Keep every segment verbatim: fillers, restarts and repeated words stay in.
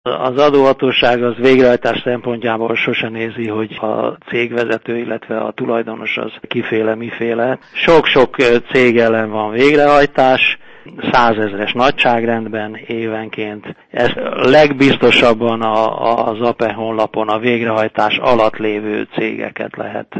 Az adóhatóság az végrehajtás szempontjából sose nézi, hogy a cégvezető, illetve a tulajdonos az kiféle, miféle. Sok-sok cég ellen van végrehajtás, százezres nagyságrendben évenként. Ezt legbiztosabban az á pé e honlapon a végrehajtás alatt lévő cégeket lehet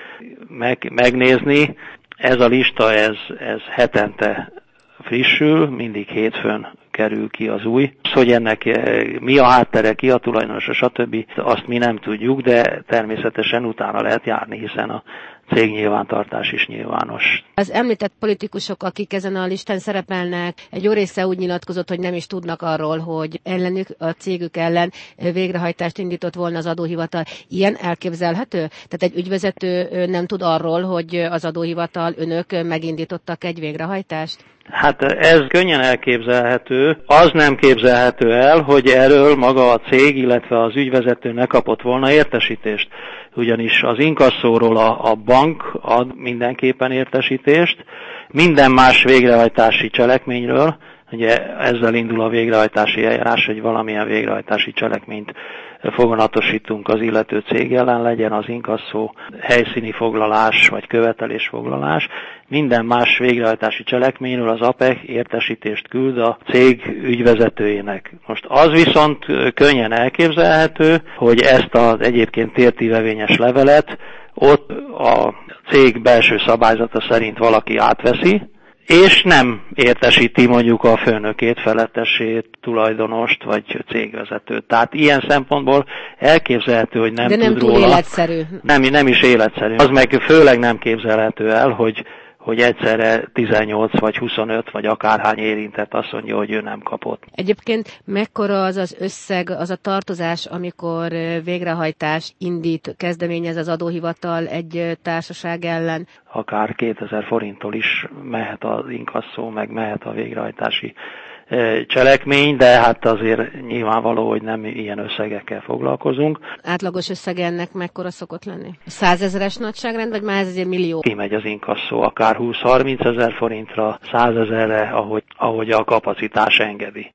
meg, megnézni. Ez a lista, ez, ez hetente frissül, mindig hétfőn kerül ki az új. Hogy ennek mi a háttere, ki a tulajdonosa, stb. Azt mi nem tudjuk, de természetesen utána lehet járni, hiszen a cégnyilvántartás is nyilvános. Az említett politikusok, akik ezen a listán szerepelnek, egy jó része úgy nyilatkozott, hogy nem is tudnak arról, hogy ellenük, a cégük ellen végrehajtást indított volna az adóhivatal. Ilyen elképzelhető? Tehát egy ügyvezető nem tud arról, hogy az adóhivatal, önök megindítottak egy végrehajtást? Hát ez könnyen elképzelhető. Az nem képzelhető el, hogy erről maga a cég, illetve az ügyvezető ne kapott volna értesítést. Ugyanis az inkasszóról a, a bank ad mindenképpen értesítést, minden más végrehajtási cselekményről, ugye ezzel indul a végrehajtási eljárás, hogy valamilyen végrehajtási cselekményt foganatosítunk az illető cég ellen, legyen az inkasszó, helyszíni foglalás vagy követelésfoglalás. Minden más végrehajtási cselekményről az á pé e értesítést küld a cég ügyvezetőjének. Most az viszont könnyen elképzelhető, hogy ezt az egyébként tértívevényes levelet ott a cég belső szabályzata szerint valaki átveszi, és nem értesíti mondjuk a főnökét, felettesét, tulajdonost vagy cégvezetőt. Tehát ilyen szempontból elképzelhető, hogy nem De nem tud túl róla. életszerű. Nem, nem is életszerű. Az meg főleg nem képzelhető el, hogy hogy egyszerre tizennyolc vagy huszonöt vagy akárhány érintett azt mondja, hogy ő nem kapott. Egyébként mekkora az az összeg, az a tartozás, amikor végrehajtást indít, kezdeményez az adóhivatal egy társaság ellen? Akár kétezer forinttól is mehet az inkasszó, meg mehet a végrehajtási cselekmény, de hát azért nyilvánvaló, hogy nem ilyen összegekkel foglalkozunk. Átlagos összege ennek mekkora szokott lenni? Százezeres nagyságrend, vagy már ez azért millió? Kimegy az inkasszó akár húsz-harminc ezer forintra, százezerre, ahogy, ahogy a kapacitás engedi.